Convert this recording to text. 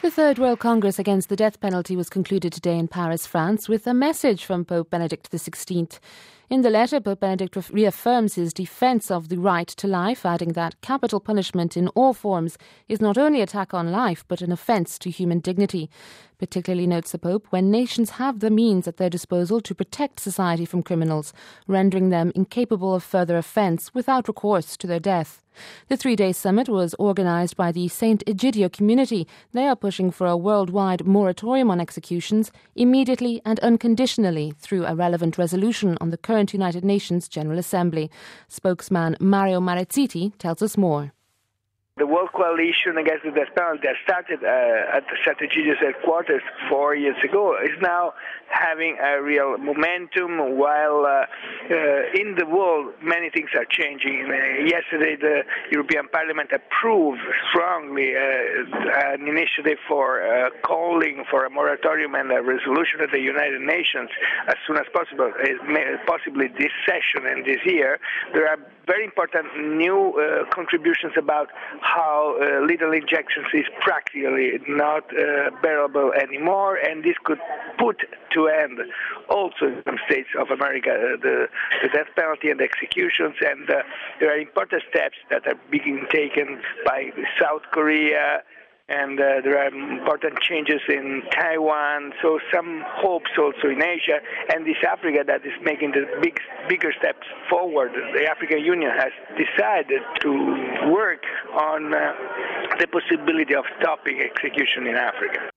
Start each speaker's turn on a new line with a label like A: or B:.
A: The Third World Congress against the death penalty was concluded today in Paris, France, with a message from Pope Benedict XVI. In the letter, Pope Benedict reaffirms his defence of the right to life, adding that capital punishment in all forms is not only an attack on life, but an offence to human dignity. Particularly, notes the Pope, when nations have the means at their disposal to protect society from criminals, rendering them incapable of further offence without recourse to their death. The 3-day summit was organised by the St. Egidio community. They are pushing for a worldwide moratorium on executions immediately and unconditionally through a relevant resolution on the current United Nations General Assembly. Spokesman Mario Marezziti tells us more.
B: The World Coalition Against the Death Penalty that started at the St. Egidio's headquarters 4 years ago is now having a real momentum, while in the world many things are changing. Yesterday the European Parliament approved strongly an initiative for calling for a moratorium and a resolution at the United Nations as soon as possible, possibly this session and this year. There are very important new contributions about how lethal injections is practically not bearable anymore, and this could put to end also in some states of America the death penalty and executions. And there are important steps that are being taken by South Korea, and there are important changes in Taiwan, so some hopes also in Asia, and this Africa that is making the bigger steps forward. The African Union has decided to work on the possibility of stopping execution in Africa.